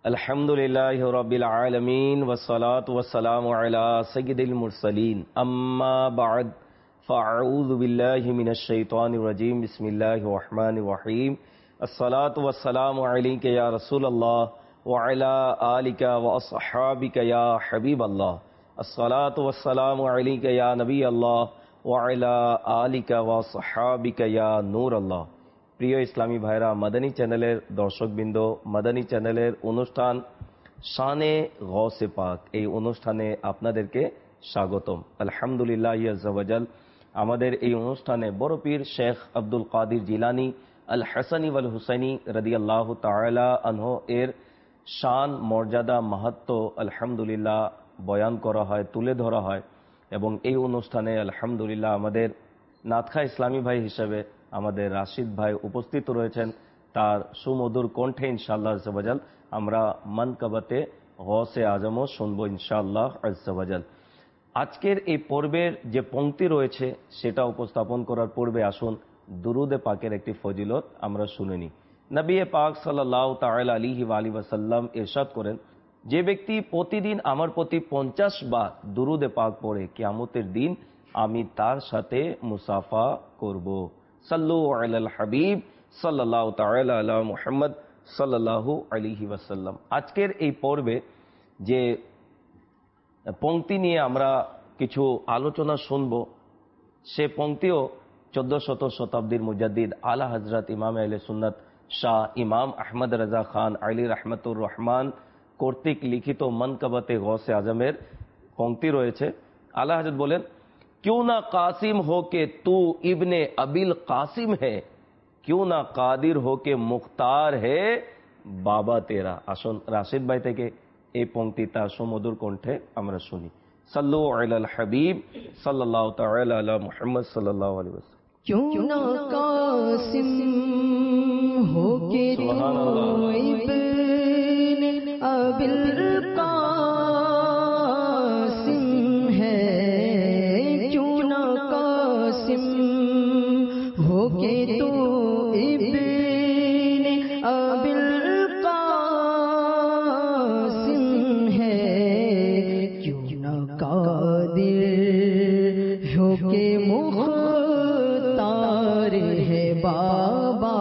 আলহামদুলিল্লাহি রাব্বিল আলামিন ওয়াসসালাতু ওয়াসসালামু আলা সাইয়্যিদিল মুরসালিন আম্মা বা'দ ফাআউযু বিল্লাহি মিনাশ শাইতানির রাজীম বিসমিল্লাহির রহমানির রহিম আসসালাতু ওয়াসসালামু আলাইকা ইয়া রাসূলুল্লাহ ওয়া আলা আলিকা ওয়া আসহাবিকা ইয়া হাবিবাল্লাহ আসসালাতু ওয়াসসালামু আলাইকা ইয়া নবিয়াল্লাহ ওয়া আলা আলিকা ওয়া আসহাবিকা ইয়া নূরাল্লাহ। প্রিয় ইসলামী ভাইরা, মাদানী চ্যানেলের দর্শকবৃন্দ, মাদানী চ্যানেলের অনুষ্ঠান শানে গৌসে পাক, এই অনুষ্ঠানে আপনাদেরকে স্বাগতম। আলহামদুলিল্লাহ আজ্জা ওয়াজাল, আমাদের এই অনুষ্ঠানে বড় পীর শেখ আব্দুল কাদির জিলানী আল হাসানী ওয়াল হুসাইনী রাদিয়াল্লাহু তাআলা আনহু এর শান, মর্যাদা, মাহাত্ম্য আলহামদুলিল্লাহ বয়ান করা হয়, তুলে ধরা হয়। এবং এই অনুষ্ঠানে আলহামদুলিল্লাহ আমাদের নাতখা ইসলামী ভাই হিসেবে আমাদের রাশিদ ভাই উপস্থিত রয়েছেন। তার সুমধুর কণ্ঠে ইনশাআল্লাহ আজ্জা ওয়াজাল আমরা মানকাবাতে গৌসে আজমও শুনবো ইনশাআল্লাহ আজ্জা ওয়াজাল। আজকের এই পর্বের যে পংক্তি রয়েছে সেটা উপস্থাপন করার পূর্বে আসুন দুরুদে পাকের একটি ফজিলত আমরা শুনে নিই। নবী পাক সাল্লাল্লাহু তাআলা আলাইহি ওয়া আলিহি ওয়াসাল্লাম ইরশাদ করেন, যে ব্যক্তি প্রতিদিন আমার প্রতি 50 বার দুরুদে পাক পড়ে কিয়ামতের দিন আমি তার সাথে মুসাফা করব। সাল্লু আলাল হাবিব সাল্লাল্লাহু তাআলা আলা মুহাম্মদ সাল্লাল্লাহু আলাইহি ওয়াসাল্লাম। আজকের এই পর্বে যে পংক্তি নিয়ে আমরা কিছু আলোচনা শুনব, সে পংক্তিও 1400 শতাব্দীর মুজাদ্দিদ আলা হযরত ইমাম আহলে সুন্নাত শাহ ইমাম আহমদ রাজা খান আলী রহমতুর রহমান কর্তৃক লিখিত মানকাবাতে গৌসে আজমের পংক্তি রয়েছে। আলা হযরত বলেন, क्यों ना कासिम हो के तू इब्ने अबिल कासिम है, क्यों ना कादिर हो के मुख्तार है बाबा तेरा। আসুন রাশিদ ভাই থেকে এই পংক্তি তার সুমধুর কণ্ঠে আমরা শুনি। সাল্লু আলাল হাবিব সাল্লাল্লাহু তাআলা আলা মুহাম্মদ সাল্লাল্লাহু আলাইহি ওয়াসাল্লাম। क्यों ना कासिम हो के तू इब्ने अबिल के तू इब्ने अबिल कासिम है, क्यों न कादिर हो के मुख्तार है बाबा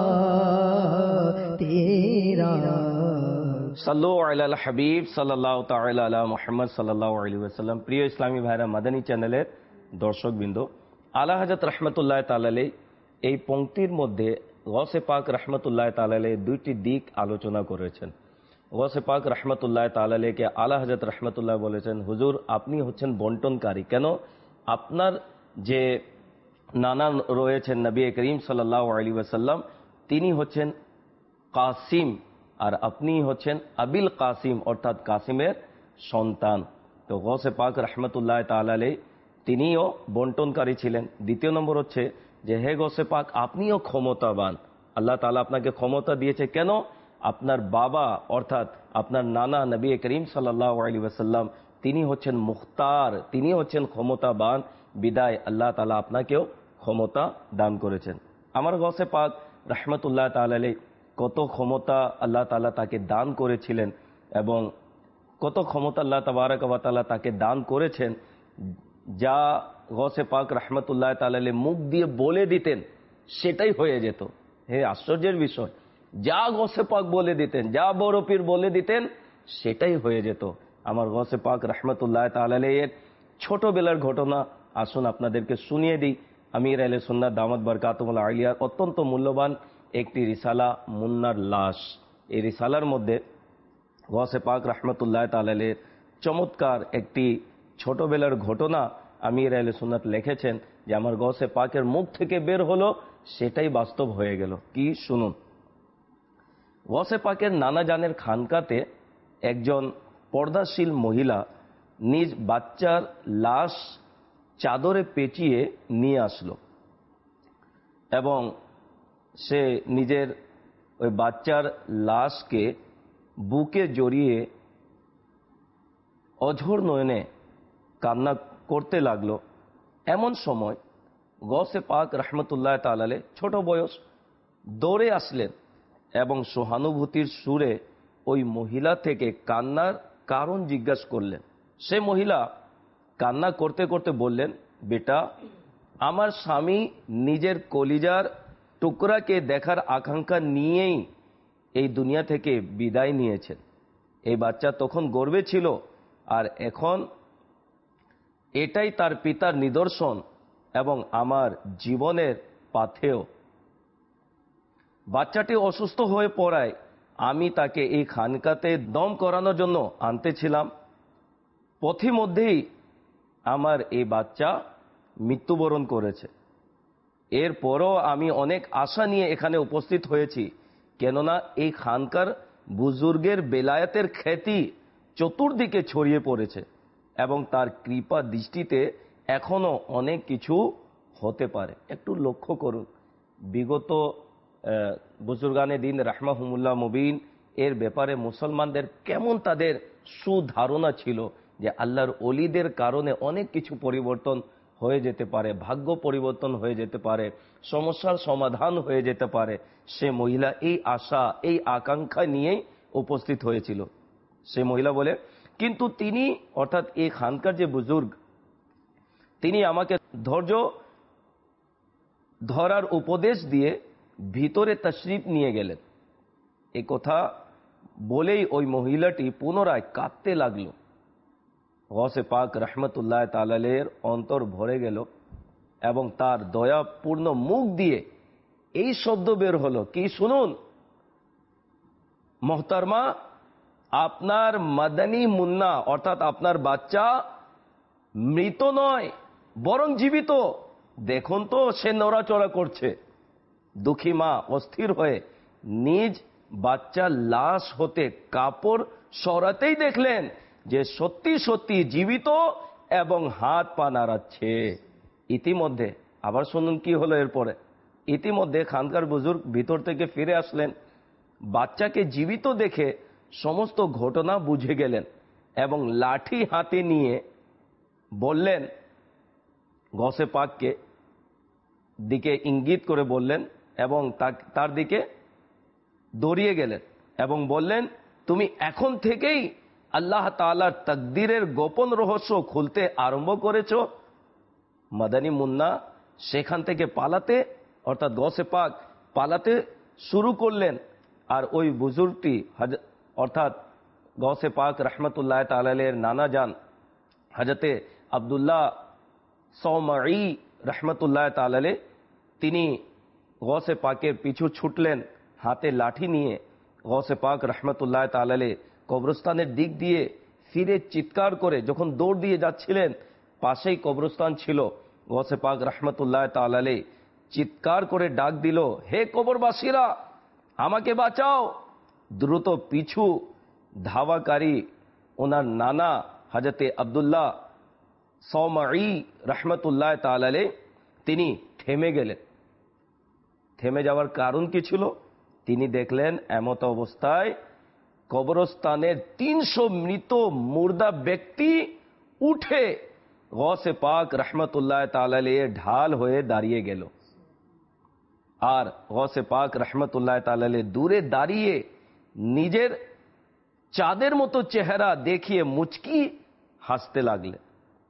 तेरा। সাল্লু আলাল হাবিব সাল্লাল্লাহু তাআলা আলা মুহাম্মদ সাল্লাল্লাহু আলাইহি ওয়াসাল্লাম। প্রিয় ইসলামী ভাইরা, মাদানী চ্যানেলের দর্শকবৃন্দ, আলা হযরত রাহমাতুল্লাহ তাআলা আলাইহি এই পংক্তির মধ্যে গৌসে পাক রহমতুল্লাহ তাআলা আলাইহি দুইটি দিক আলোচনা করেছেন। গৌসে পাক রহমতুল্লাহ তাআলা আলাইহিকে আলা হযরত রহমতুল্লাহ বলেছেন, হুজুর আপনি হচ্ছেন বন্টনকারী। কেন? আপনার যে নানা রয়েছেন নবী করিম সাল্লাল্লাহু আলাইহি ওয়াসাল্লাম, তিনি হচ্ছেন কাসিম আর আপনি হচ্ছেন আবিল কাসিম, অর্থাৎ কাসিমের সন্তান। তো গৌসে পাক রহমতুল্লাহ তাআলা আলাইহি তিনিও বন্টনকারী ছিলেন। দ্বিতীয় নম্বর হচ্ছে যে হে গৌসে পাক, আপনিও ক্ষমতাবান। আল্লাহ তাআলা আপনাকে ক্ষমতা দিয়েছে। কেন? আপনার বাবা অর্থাৎ আপনার নানা নবী করিম সাল্লাল্লাহু আলাইহি ওয়াসাল্লাম তিনি হচ্ছেন মুখতার, তিনি হচ্ছেন ক্ষমতাবান, বিদায় আল্লাহ তাআলা আপনাকেও ক্ষমতা দান করেছেন। আমার গৌসে পাক রহমতুল্লাহ তাআলা আলাইহি কত ক্ষমতা আল্লাহ তাআলা তাকে দান করেছিলেন এবং কত ক্ষমতা আল্লাহ তাবারক ওয়া তাআলা তাকে দান করেছেন, যা গৌসে পাক রহমতুল্লাহ তাআলা আলাইহি মুখ দিয়ে বলে দিতেন সেটাই হয়ে যেত। হে আশ্চর্যের বিষয়, যা গৌসে পাক বলে দিতেন, যা বড় পীর বলে দিতেন সেটাই হয়ে যেত। আমার গৌসে পাক রহমতুল্লাহ তাআলা আলাইহি ছোটবেলার ঘটনা আসুন আপনাদেরকে শুনিয়ে দিই। আমির আহলে সুন্নাত দামাত বরকাতুহুল আলিয়ার অত্যন্ত মূল্যবান একটি রিসালা মুন্নার লাশ। এই রিসালার মধ্যে গৌসে পাক রহমতুল্লাহ তাআলা আলাইহির চমৎকার একটি ছোটবেলার ঘটনা আমির আহলে সুন্নাত লিখেছেন, যে আমার গৌসে পাকের মুখ থেকে বের হলো সেটাই বাস্তব হয়ে গেল। কি শুনুন। গৌসে পাকের নানা জানের খানকাতে একজন পর্দাশীল মহিলা নিজ বাচ্চার লাশ চাদরে পেঁচিয়ে নিয়ে আসলো এবং সে নিজের ওই বাচ্চার লাশকে বুকে জড়িয়ে অঝোর নয়নে কান্না করতে লাগলো। এমন সময় গৌসে পাক রহমতুল্লাহ তাআলা আলাইহি ছোট বয়স দৌড়ে আসলেন এবং সহানুভূতির সুরে ওই মহিলা থেকে কান্নার কারণ জিজ্ঞাসা করলেন। সে মহিলা কান্না করতে করতে বললেন, বেটা, আমার স্বামী নিজের কলিজার টুকরাকে দেখার আকাঙ্ক্ষা নিয়েই এই দুনিয়া থেকে বিদায় নিয়েছেন। এই বাচ্চা তখন গর্ভে ছিল, আর এখন এটাই তার পিতার নিদর্শন এবং আমার জীবনের পাথেয়। বাচ্চাটি অসুস্থ হয়ে পড়ায় আমি তাকে এই খানকাতে দম করানোর জন্য আনতেছিলাম। পথিমধ্যেই আমার এই বাচ্চা মৃত্যুবরণ করেছে। এরপরও আমি অনেক আশা নিয়ে এখানে উপস্থিত হয়েছি, কেননা এই খানকার বুজুর্গের বেলায়েতের খ্যাতি চতুর্দিকে ছড়িয়ে পড়েছে এবং তার কৃপা দৃষ্টিতে এখনো অনেক কিছু হতে পারে। একটু লক্ষ্য করুন, বিগত বুজুর্গানে দিন রাহমাহুমুল্লাহ মুবিন এর ব্যাপারে মুসলমানদের কেমন তাদের সুধারণা ছিল যে আল্লাহর ওলিদের কারণে অনেক কিছু পরিবর্তন হয়ে যেতে পারে, ভাগ্য পরিবর্তন হয়ে যেতে পারে, সমস্যার সমাধান হয়ে যেতে পারে। সে মহিলা এই আশা, এই আকাঙ্ক্ষা নিয়েই উপস্থিত হয়েছিল। সে মহিলা বলে, কিন্তু তিনি অর্থাৎ এই খানকার যে বুজুর্গ, তিনি আমাকে ধৈর্য ধরার উপদেশ দিয়ে ভিতরে তশরিফ নিয়ে গেলেন। এই কথা বলেই ওই মহিলাটি পুনরায় কাঁদতে লাগলো। গৌসে পাক রহমতুল্লাহ তাআলার অন্তর ভরে গেল এবং তার দয়াপূর্ণ মুখ দিয়ে এই শব্দ বের হলো, কি শুনুন, মোহতারমা, আপনার মাদানী মুন্না অর্থাৎ আপনার বাচ্চা মৃত নয় বরং জীবিত। দেখুন তো সে নড়াচড়া করছে। দুঃখী মা অস্থির হয়ে নিজ বাচ্চার লাশ হতে কাপড় সরাতেই দেখলেন যে সত্যি সত্যি জীবিত এবং হাত পা নাড়াচ্ছে। ইতিমধ্যে আবার শুনুন কি হলো এরপরে। ইতিমধ্যে খানকার বুজুর্গ ভিতর থেকে ফিরে আসলেন, বাচ্চাকে জীবিত দেখে সমস্ত ঘটনা বুঝে গেলেন এবং লাঠি হাতে নিয়ে বললেন, গৌসে পাককে দিকে ইঙ্গিত করে বললেন এবং তার দিকে দৌড়িয়ে গেলেন এবং বললেন, তুমি এখন থেকেই আল্লাহ তাআলার তাকদীরের গোপন রহস্য খুলতে আরম্ভ করেছ। মাদানী মুন্না সেখান থেকে পালাতে অর্থাৎ গৌসে পাক পালাতে শুরু করলেন। আর ওই বুজুর্গটি অর্থাৎ গৌসে পাক রহমতুল্লাহ তাআলার নানা যান হযরতে আব্দুল্লাহ সৌমাঈ রহমতুল্লাহ তাআলা, তিনি গৌসে পাকের পিছু ছুটলেন হাতে লাঠি নিয়ে। গৌসে পাক রহমতুল্লাহ তাআলা কবরস্থানের দিক দিয়ে ফিরে চিৎকার করে যখন দৌড় দিয়ে যাচ্ছিলেন, পাশেই কবরস্থান ছিল। গৌসে পাক রহমতুল্লাহ তাআলা চিৎকার করে ডাক দিল, হে কবরবাসীরা, আমাকে বাঁচাও। দ্রুত পিছু ধাওয়াকারী ওনার নানা হযরতে আব্দুল্লাহ সৌমাঈ রহমতুল্লাহ তাআলা তিনি থেমে গেলেন। থেমে যাওয়ার কারণ কি ছিল? তিনি দেখলেন এমত অবস্থায় কবরস্থানের 300 মৃত মুর্দা ব্যক্তি উঠে গৌসে পাক রহমতুল্লাহ তাআলা ঢাল হয়ে দাঁড়িয়ে গেল। আর গৌসে পাক রহমতুল্লাহ তাআলা দূরে দাঁড়িয়ে নিজের চাঁদের মতো চেহারা দেখিয়ে মুচকি হাসতে লাগলেন।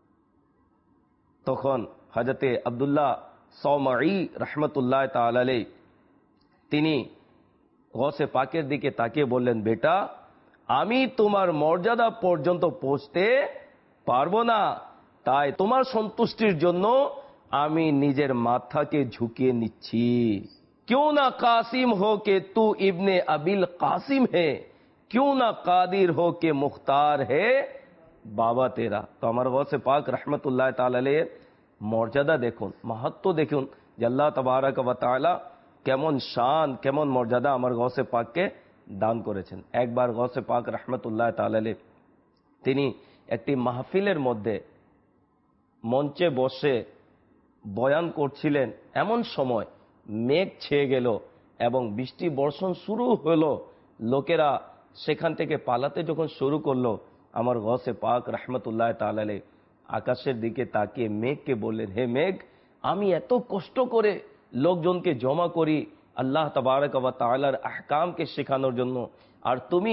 তখন হযরতে আব্দুল্লাহ সৌমাঈ রহমতুল্লাহ তাআলা তিনি গৌসে পাকের দিকে তাকিয়ে বললেন, বেটা, আমি তোমার মর্যাদা পর্যন্ত পৌঁছতে পারবো না, তাই তোমার সন্তুষ্টির জন্য আমি নিজের মাথাকে ঝুঁকিয়ে নিচ্ছি। क्यों ना कासिम हो के तू इब्ने अबिल कासिम है, क्यों ना कादिर हो के मुख्तार है বাবা তেরা। তো আমার গৌসে পাক রহমতুল্লাহ তাআলা মর্যাদা দেখুন, মাহাত্ম্য দেখুন যে আল্লাহ তাবারক ওয়া তাআলা কেমন শান, কেমন মর্যাদা আমার গৌসে পাককে দান করেছেন। একবার গৌসে পাক রহমতুল্লাহ তাআলা তিনি একটি মাহফিলের মধ্যে মঞ্চে বসে বয়ান করছিলেন, এমন সময় মেঘ ছেয়ে গেল এবং বৃষ্টি বর্ষণ শুরু হলো। লোকেরা সেখান থেকে পালাতে যখন শুরু করলো, আমার গৌসে পাক রহমতুল্লাহ তাআলা আকাশের দিকে তাকিয়ে মেঘকে বললেন, হে মেঘ, আমি এত কষ্ট করে লোকজনকে জমা করি আল্লাহ তাবারক ওয়া তাআলার আহকামকে শেখানোর জন্য, আর তুমি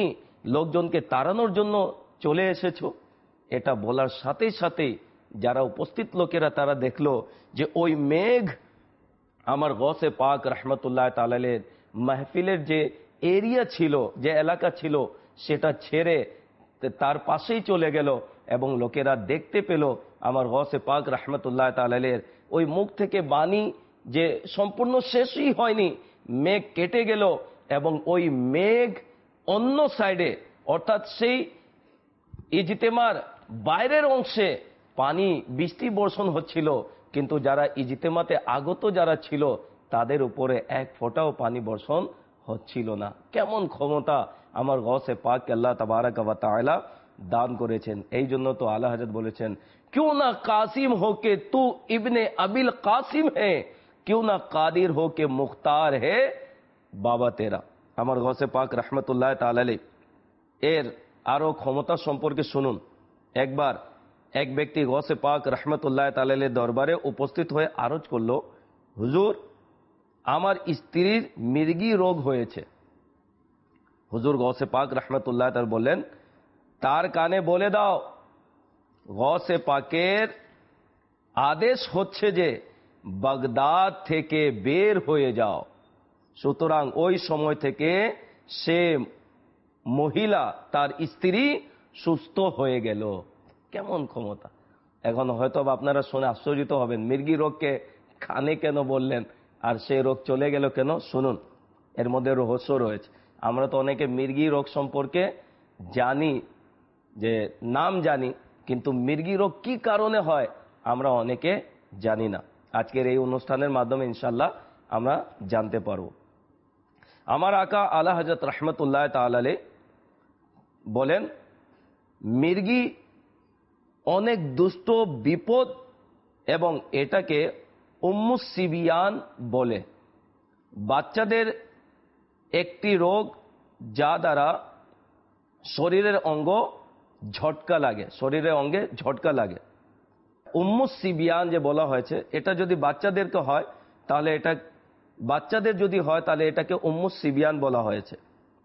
লোকজনকে তাড়ানোর জন্য চলে এসেছো? এটা বলার সাথে সাথে যারা উপস্থিত লোকেরা তারা দেখলো যে ওই মেঘ আমার গৌসে পাক রহমতুল্লাহ তাআলার মাহফিলের যে এরিয়া ছিল, যে এলাকা ছিল, সেটা ছেড়ে তার পাশেই চলে গেল এবং লোকেরা দেখতে পেল আমার গৌসে পাক রহমতুল্লাহ তাআলার ওই মুখ থেকে বাণী যে সম্পূর্ণ শেষই হয়নি, মেঘ কেটে গেল এবং ওই মেঘ অন্য সাইডে অর্থাৎ সেই ইজতেমার বাইরের অংশে পানি বৃষ্টি বর্ষণ হচ্ছিল, কিন্তু যারা ইজতেমাতে আগত যারা ছিল তাদের উপরে এক ফোঁটাও পানি বর্ষণ হচ্ছিল না। কেমন ক্ষমতা আমার গৌসে পাক আল্লাহ তাবারাক ওয়া তাআলা দান করেছেন। এই জন্য তো আলা হযরত বলেছেন, क्यों ना कासिम हो के तू इब्ने अबिल कासिम है, क्यों ना कादिर हो के मुख्तार है বাবা তেরা। আমার গৌসে পাক রহমতুল্লাহ তাআলা এর আরো ক্ষমতা সম্পর্কে শুনুন। একবার এক ব্যক্তি গৌসে পাক রহমতুল্লাহ তাআলার দরবারে উপস্থিত হয়ে আরজ করল, হুজুর আমার স্ত্রীর মির্গি রোগ হয়েছে। হুজুর গৌসে পাক রহমতুল্লাহ তাআলা বললেন, তার কানে বলে দাও গৌসে পাকের আদেশ হচ্ছে যে বাগদাদ থেকে বের হয়ে যাও। সুতরাং ওই সময় থেকে সে মহিলা তার স্ত্রী সুস্থ হয়ে গেল। কেমন ক্ষমতা! এখন হয়তো আপনারা শুনে আশ্চর্যিত হবেন, মির্গি রোগকে কানে কেন বললেন আর সেই রোগ চলে গেল কেন? শুনুন, এর মধ্যে রহস্য রয়েছে। আমরা তো অনেকে মির্গি রোগ সম্পর্কে জানি, যে নাম জানি, কিন্তু মির্গি রোগ কি কারণে হয় আমরা অনেকে জানি না। আজকের এই অনুষ্ঠানের মাধ্যমে ইনশাল্লাহ আমরা জানতে পারব। আমার আকা আলা হযরত রহমতুল্লাহ তাআলা বলেন, মির্গি অনেক দুষ্ট বিপদ এবং এটাকে উম্মুস সিবিয়ান বলে। বাচ্চাদের একটি রোগ যা দ্বারা শরীরের অঙ্গ ঝটকা লাগে, শরীরের অঙ্গে ঝটকা লাগে। উম্মুস সিবিয়ান যে বলা হয়েছে, এটা যদি বাচ্চাদেরকে হয় তাহলে এটা বাচ্চাদের যদি হয় তাহলে এটাকে উম্মুস সিবিয়ান বলা হয়েছে,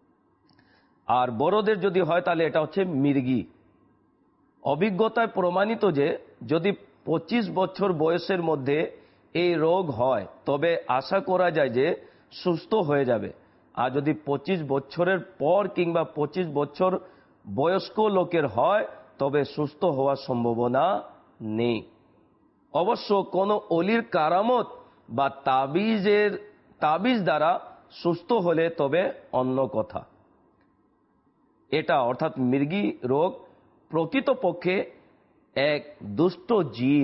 আর বড়দের যদি হয় তাহলে এটা হচ্ছে মির্গি। অভিজ্ঞতায় প্রমাণিত যে যদি 25 বছর বয়সের মধ্যে এই রোগ হয় তবে আশা করা যায় যে সুস্থ হয়ে যাবে। আর যদি 25 বছরের পর কিংবা 25 বছর বয়স্ক লোকের হয় তবে সুস্থ হওয়ার সম্ভাবনা নেই। অবশ্য কোনো অলির কারামত বা তাবিজ দ্বারা সুস্থ হলে তবে অন্য কথা। এটা অর্থাৎ মির্গি রোগ প্রকৃতপক্ষে এক দুষ্ট জিন,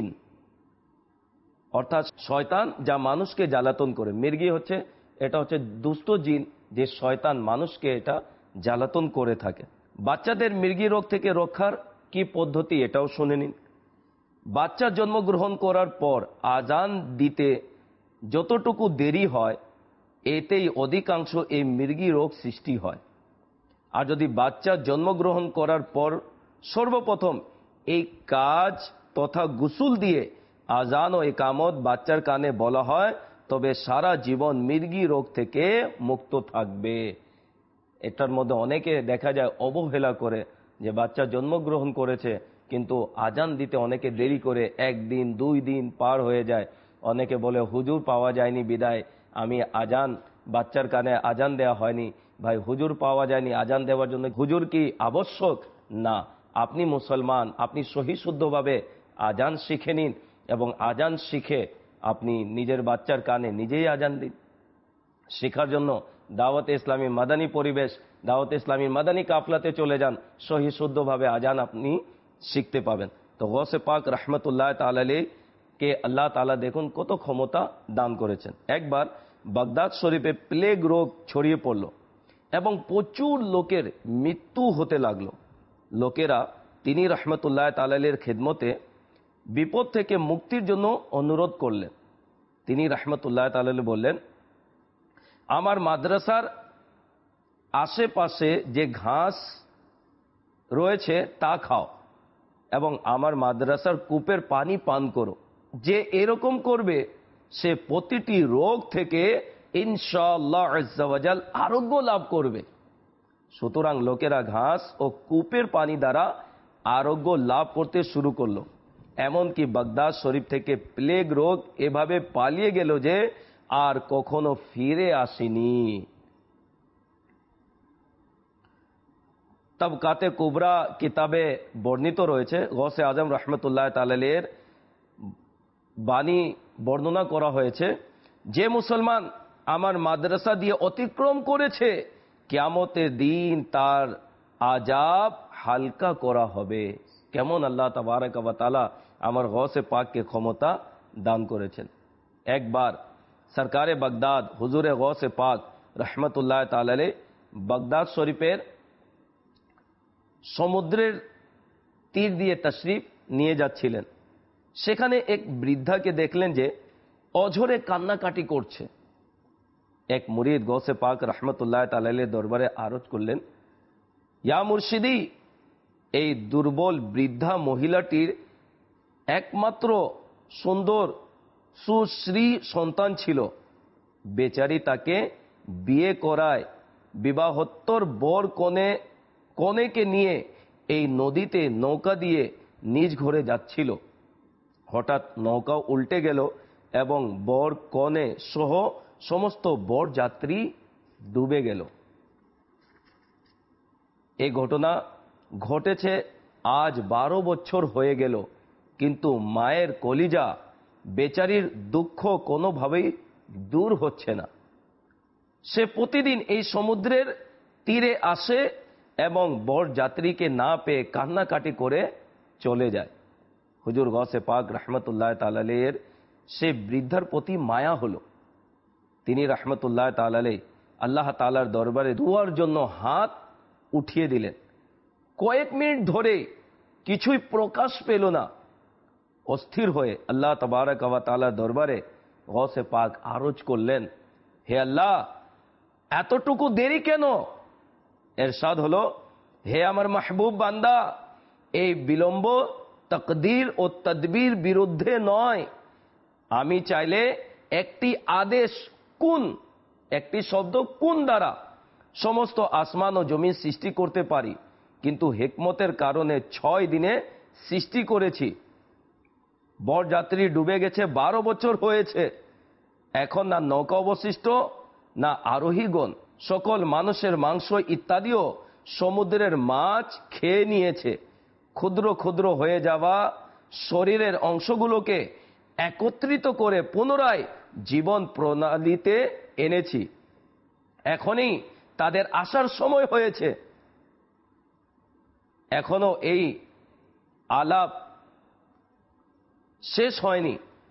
অর্থাৎ শয়তান যা মানুষকে জ্বালাতন করে। মির্গি হচ্ছে, এটা হচ্ছে দুষ্ট জিন, যে শয়তান মানুষকে এটা জ্বালাতন করে থাকে। বাচ্চাদের মির্গি রোগ থেকে রক্ষার কি পদ্ধতি এটাও শুনে নিন। বাচ্চা জন্মগ্রহণ করার পর আজান দিতে যতটুকু দেরি হয় এতেই অধিকাংশ এই মির্গি রোগ সৃষ্টি হয়। আর যদি বাচ্চা জন্মগ্রহণ করার পর সর্বপ্রথম এই কাজ তথা গোসল দিয়ে আজান ও ইকামত বাচ্চার কানে বলা হয় তবে সারা জীবন মির্গি রোগ থেকে মুক্ত থাকবে। এটার মধ্যে অনেকে দেখা যায় অবহেলা করে, যে বাচ্চা জন্মগ্রহণ করেছে কিন্তু আজান দিতে অনেকে দেরি করে, 1 দিন 2 দিন পার হয়ে যায়। অনেকে বলে হুজুর পাওয়া যায়নি বিদায় আমি আজান, বাচ্চার কানে আজান দেওয়া হয়নি। ভাই, হুজুর পাওয়া যায়নি আজান দেওয়ার জন্য হুজুর কি আবশ্যক? না, আপনি মুসলমান, আপনি সহি শুদ্ধভাবে আজান শিখে নিন এবং আজান শিখে আপনি নিজের বাচ্চার কানে নিজেই আজান দিন। শেখার জন্য দাওয়াতে ইসলামী মাদানী পরিবেশ, দাওয়াতে ইসলামী মাদানী কাফলাতে চলে যান, সহি শুদ্ধভাবে আজান আপনি শিখতে পাবেন। তো গৌসে পাক রহমতুল্লাহ তাআলা কে আল্লাহ তাআলা দেখুন কত ক্ষমতা দান করেছেন। একবার বাগদাদ শরীফে প্লেগ রোগ ছড়িয়ে পড়ল এবং প্রচুর লোকের মৃত্যু হতে লাগলো। লোকেরা তিনি রহমতুল্লাহ তাআলার খেদমতে বিপদ থেকে মুক্তির জন্য অনুরোধ করলেন। তিনি রহমতুল্লাহ তাআলা বললেন, আমার মাদ্রাসার আশেপাশে যে ঘাস রয়েছে তা খাও এবং আমার মাদ্রাসার কূপের পানি পান করো। যে এরকম করবে সে প্রতিটি রোগ থেকে ইনশাআল্লাহ আজ্জা ওয়া জাল আরোগ্য লাভ করবে। সুতরাং লোকেরা ঘাস ও কূপের পানি দ্বারা আরোগ্য লাভ করতে শুরু করলো। এমনকি বাগদাদ শরীফ থেকে প্লেগ রোগ এভাবে পালিয়ে গেল যে আর কখনো ফিরে আসেনি। তাবকাতে কুবরা কিতাবে বর্ণিত রয়েছে, গৌসে আজম রহমতুল্লাহ তাআলার বাণী বর্ণনা করা হয়েছে, যে মুসলমান আমার মাদ্রাসা দিয়ে অতিক্রম করেছে কিয়ামতের দিন তার আযাব হালকা করা হবে। কেমন আল্লাহ তাবারক ওয়া তাআলা আমার গৌসে পাককে ক্ষমতা দান করেছেন। একবার সরকারে বাগদাদ হুজুরে গৌসে পাক রহমতুল্লাহ তাআলা বাগদাদ শরীফের সমুদ্রের তীর দিয়ে তশরিফ নিয়ে যাচ্ছিলেন। সেখানে এক বৃদ্ধাকে দেখলেন যে অঝরে কান্নাকাটি করছে। এক মুরিদ গৌসে পাক রহমতুল্লাহ তাআলার দরবারে আরজ করলেন, ইয়া মুর্শিদি, এই দুর্বল বৃদ্ধা মহিলাটির একমাত্র সুন্দর সুশ্রী সন্তান ছিল। বেচারি তাকে বিয়ে করায় বিবাহোত্তর বর কনেকে নিয়ে এই নদীতে নৌকা দিয়ে নিজ ঘরে যাচ্ছিল। হঠাৎ নৌকা উল্টে গেল এবং বর কনে সহ সমস্ত বর যাত্রী ডুবে গেল। এই ঘটনা ঘটেছে আজ 12 বছর হয়ে গেল, কিন্তু মায়ের কলিজা বেচারির দুঃখ কোনোভাবেই দূর হচ্ছে না। সে প্রতিদিন এই সমুদ্রের তীরে আসে এবং বর যাত্রীকে না পেয়ে কান্নাকাটি করে চলে যায়। হুজুর গৌসে পাক রহমতুল্লাহ তাআলার সে বৃদ্ধার প্রতি মায়া হলো। তিনি রহমতুল্লাহ তাআলা আল্লাহ তাআলার দরবারে দুয়ার জন্য হাত উঠিয়ে দিলেন। কয়েক মিনিট ধরে কিছুই প্রকাশ পেল না। অস্থির হয়ে আল্লাহ তাবারক ওয়া তাআলার দরবারে গৌসে পাক আরজ করলেন, হে আল্লাহ, এতটুকু দেরি কেন? এরশাদ হলো, হে আমার মাহবুব বান্দা, এই বিলম্ব তাকদীর ও তদবির বিরুদ্ধে নয়। আমি চাইলে একটি আদেশ কুন, একটি শব্দ কুন দ্বারা সমস্ত আসমান ও জমিন সৃষ্টি করতে পারি, কিন্তু হিকমতের কারণে 6 দিনে সৃষ্টি করেছি। বরযাত্রী ডুবে গেছে, 12 বছর হয়েছে। এখন না নৌকা অবশিষ্ট, না আরোহীগণ। সকল মানুষের মাংস ইত্যাদিও সমুদ্রের মাছ খেয়ে নিয়েছে। ক্ষুদ্র ক্ষুদ্র হয়ে যাওয়া শরীরের অংশগুলোকে একত্রিত করে পুনরায় জীবন প্রণালীতে এনেছি। এখনই তাদের আসার সময় হয়েছে। এখনো এই আলাপ শেষ হয়নি।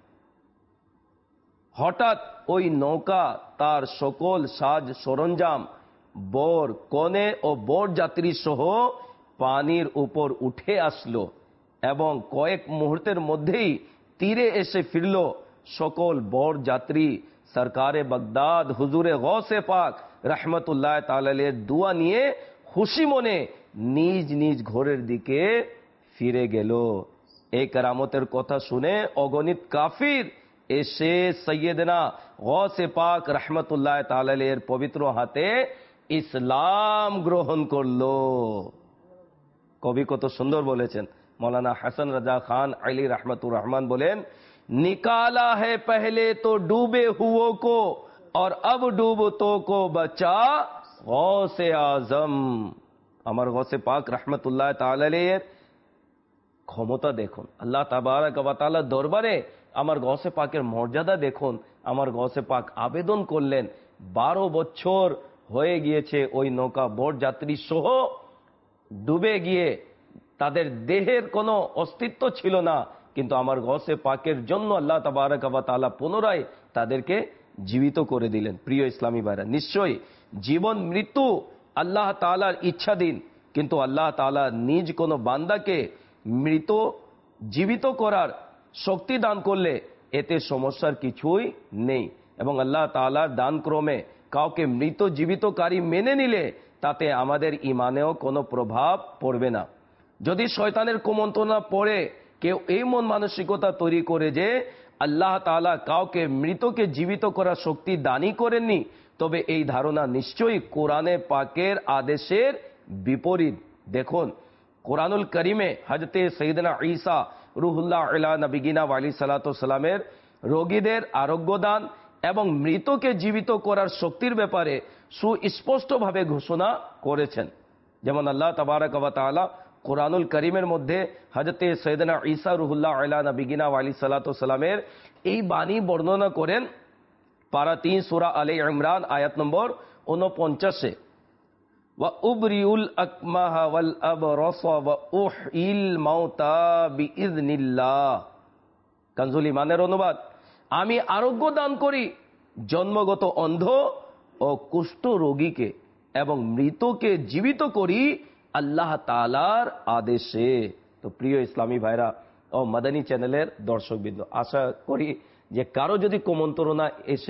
হঠাৎ ওই নৌকা তার সকল সাজ সরঞ্জাম, বর কনে ও বর যাত্রী সহ পানির উপর উঠে আসলো এবং কয়েক মুহূর্তের মধ্যেই তীরে এসে ফিরল। সকল বর যাত্রী সরকারে বাগদাদ হুজুরে গৌসে পাক রহমতুল্লাহ তাআলার দোয়া নিয়ে খুশি মনে নিজ নিজ ঘরের দিকে ফিরে গেল। এই কারামতের কথা শুনে অগণিত কাফির এসে সৈয়দনা গৌসে পাক রহমতুল্লাহ তাআলার পবিত্র হাতে ইসলাম গ্রহণ করলো। কবি কত সুন্দর বলেছেন, মৌলানা হাসান রাজা খান আলী रहमतुर रहमान बोलें, निकाला है पहले तो डूबे हुओं को और अब डूबतों को बचा गौसे आजम। আমার গৌসে পাক রহমতুল্লাহ তাআলার ক্ষমতা দেখুন, আল্লাহ তাবারক ওয়া তাআলা দরবারে আমার গৌসে পাকের মর্যাদা দেখুন। আমার গৌসে পাক আবেদন করলেন, 12 বছর হয়ে গিয়েছে ওই নৌকা বর যাত্রী সহ ডুবে গিয়ে তাদের দেহের কোনো অস্তিত্ব ছিল না, কিন্তু আমার গৌসে পাকের জন্য আল্লাহ তাবারক ওয়া তাআলা পুনরায় তাদেরকে জীবিত করে দিলেন। প্রিয় ইসলামী ভাইরা, নিশ্চয়ই জীবন মৃত্যু আল্লাহ তাআলার ইচ্ছাধীন, কিন্তু আল্লাহ তাআলা নিজ কোনো বান্দাকে মৃত জীবিত করার শক্তি দান করলে এতে সমস্যার কিছুই নেই। এবং আল্লাহ তাআলার দান ক্রমে কাউকে মৃত জীবিতকারী মেনে নিলে তাতে আমাদের ইমানেও কোনো প্রভাব পড়বে না। যদি শয়তানের কুমন্ত্রণা পড়ে কেউ এই মন মানসিকতা তৈরি করে যে আল্লাহ তাআলা কাউকে মৃতকে জীবিত করার শক্তি দানই করেননি, তবে এই ধারণা নিশ্চয়ই কোরআনে পাকের আদেশের বিপরীত। দেখুন, কোরআনুল করিমে হযরতে সৈয়দনা ঈসা রুহুল্লাহ আলা নবিগিনা আলাইহিস সালাতু সালামের রোগীদের আরোগ্য দান এবং মৃতকে জীবিত করার শক্তির ব্যাপারে সুস্পষ্টভাবে ঘোষণা করেছেন। যেমন আল্লাহ তাবারক ওয়া তাআলা কোরআনুল করিমের মধ্যে হযরতে সৈয়দনা ঈসা রুহুল্লাহ আলা নবিগিনা আলাইহিস সালাতু সালামের এই বাণী বর্ণনা করেন পারা 3 সূরা আলে ইমরান আয়াত নম্বর 49-এ, ওয়া উবরিউল আকমাহা ওয়াল আবরাসা ওয়া উহইল মাউতা বিইذনিল্লাহ। কানজুল ইমানের অনুবাদ, আমি আরোগ্য দান করি জন্মগত অন্ধ ও কুষ্ঠ রোগীকে এবং মৃতকে জীবিত করি আল্লাহ তাআলার আদেশে। তো প্রিয় ইসলামী ভাইরা ও মাদানী চ্যানেলের দর্শকবৃন্দ, আশা করি যে কারো যদি কুমন্ত্রণা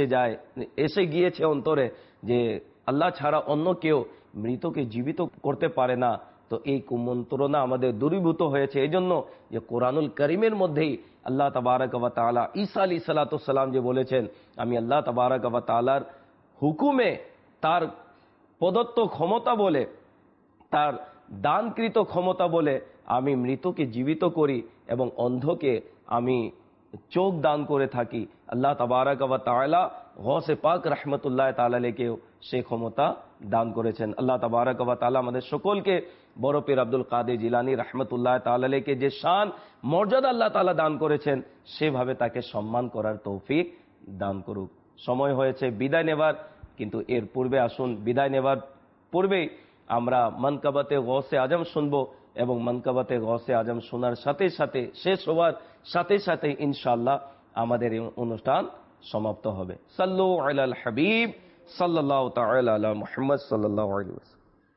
এসে গিয়েছে অন্তরে যে আল্লাহ ছাড়া অন্য কেউ মৃতকে জীবিত করতে পারে না, তো এই কুমন্ত্রণা আমাদের দূরীভূত হয়েছে এই জন্য যে কোরআনুল করিমের মধ্যেই আল্লাহ তাবারক ওয়া তাআলা ঈসা আলাইহিস সালাতু সালাম যে বলেছেন, আমি আল্লাহ তাবারক ওয়া তাআলার হুকুমে, তার প্রদত্ত ক্ষমতা বলে, তার দানকৃত ক্ষমতা বলে আমি মৃতকে জীবিত করি এবং অন্ধকে আমি চোখ দান করে থাকি। আল্লাহ তাবারক ওয়া তাআলা গৌসে পাক রাহমাতুল্লাহ তাআলা আলাইহিকেও সেই ক্ষমতা দান করেছেন। আল্লাহ তাবারক ওয়া তাআলা আমাদের সকলকে বড় পীর আব্দুল কাদের জিলানী রাহমাতুল্লাহ তাআলা আলাইহিকে যে শান মর্যাদা আল্লাহ তাআলা দান করেছেন, সেভাবে তাকে সম্মান করার তৌফিক দান করুক। সময় হয়েছে বিদায় নেবার, কিন্তু এর পূর্বে আসুন, বিদায় নেবার পূর্বেই আমরা মানকাবাতে গৌসে আজম শুনবো এবং মানকাবাতে গৌসে আজম শোনার সাথে সাথে, শেষ হওয়ার সাথে সাথে ইনশাআল্লাহ আমাদের এই অনুষ্ঠান সমাপ্ত হবে। সাল্লু আলাল হাবিব সাল্লাল্লাহু তাআলা আলা মুহাম্মদ সাল্লাল্লাহু আলাইহি ওয়াসাল্লাম।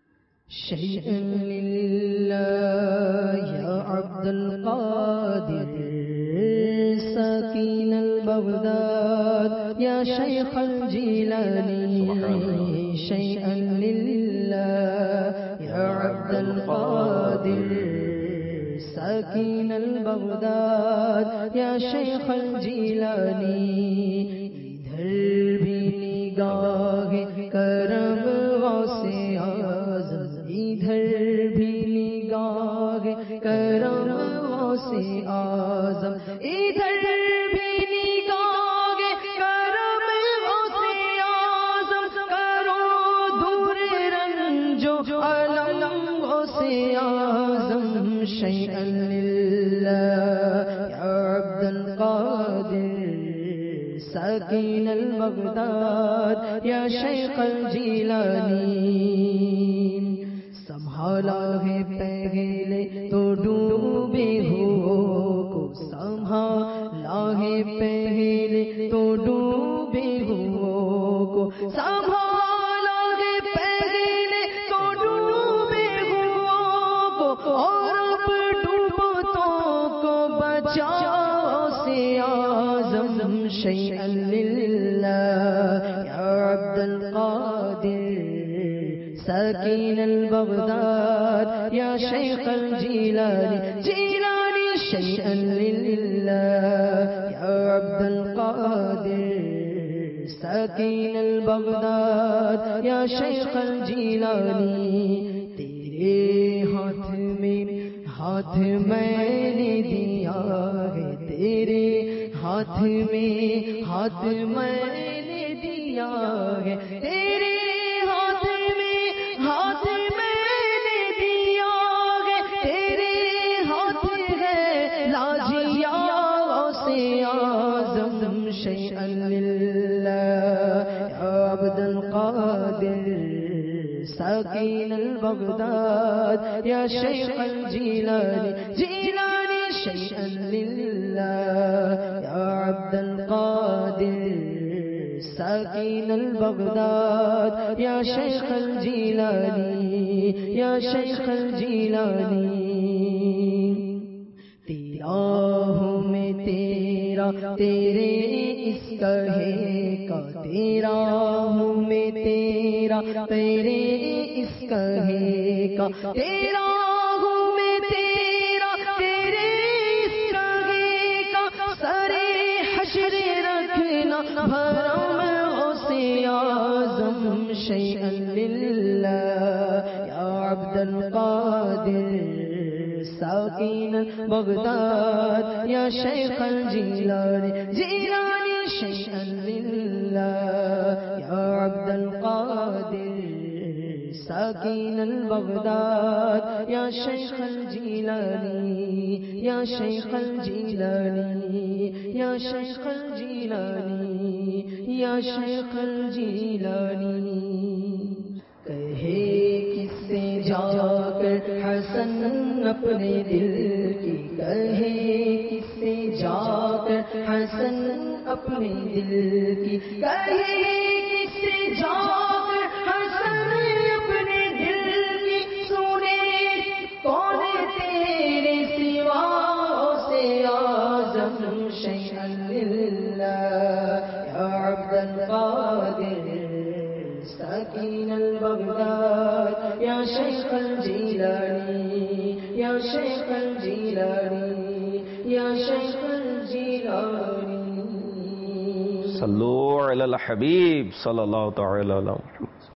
شيئا لله يا عبد القادر ساكن البغداد يا شيخ الجيلاني شيئا لله يا عبد القادر ساكن البغداد يا شيخ الجيلاني ادھر بھی نگاہ کرم غوث اعظم ادھر بھی نگاہ کرم غوث اعظم ادھر بھی نگاہ کرم غوث اعظم کرو دور رنجو علم غوث اعظم شيئا لله يا عبد القادر ساکن البغداد یا شیخ الجیلانی سنبھالا ہے پہلے تو ڈوبے ہوئوں کو سنبھالا ہے پہلے تو ڈوبے ہوئوں کو سنبھالا ہے پہلے تو ڈوبے ہوئوں کو اور اب ڈوبتوں کو بچاؤ سے اعظم شیئا للہ یا عبد القادر ساکن البغداد یا شیخ الجیلانی جیلانی شیئا للہ یا عبد القادر ساکن البغداد یا شیخ الجیلانی تیرے ہاتھ میں نے دیا ہے تیرے ہاتھ میں نے دیا ہے تیرے ہاتھ میں نے دیا ہے تیرے ہاتھ ہے لاجیا غوث اعظم شیئا للہ یا عبد القادر ساکن البغداد یا شیخ الجیلانی جیلانی شیئا للہ یا عبد القادر ساکن البغداد یا شیخ الجیلانی یا شیخ الجیلانی تیرا ہوں میں تیرا تیرے اس کہے کا تیرا ہوں میں تیرا تیرے اس کہے کا تیرا ہوں میں تیرا تیرے اس کہے کا سرے حشر رکھنا بھرم غوث اعظم القادر ساکن بغداد یا شیخ الجیلانی جیلانی شیئا للہ یا عبد القادر ساکن البغداد یا شیخ الجیلانی یا شیخ الجیلانی یا شیخ الجیلانی یا شیخ الجیلانی کہے کس سے جا کر حسن اپنے دل کی کہے کس سے جا کر حسن اپنے دل کی کہے کس سے جا کر حسن اپنے دل کی سنے کون تیرے سوا سے اعظم شیئا للہ یا عبد القادر ساکن البغداد یا شیخ الجیلانی یا شیخ الجیلانی یا شیخ الجیلانی صلو علی الحبیب صلی اللہ تعالی علیہ وسلم.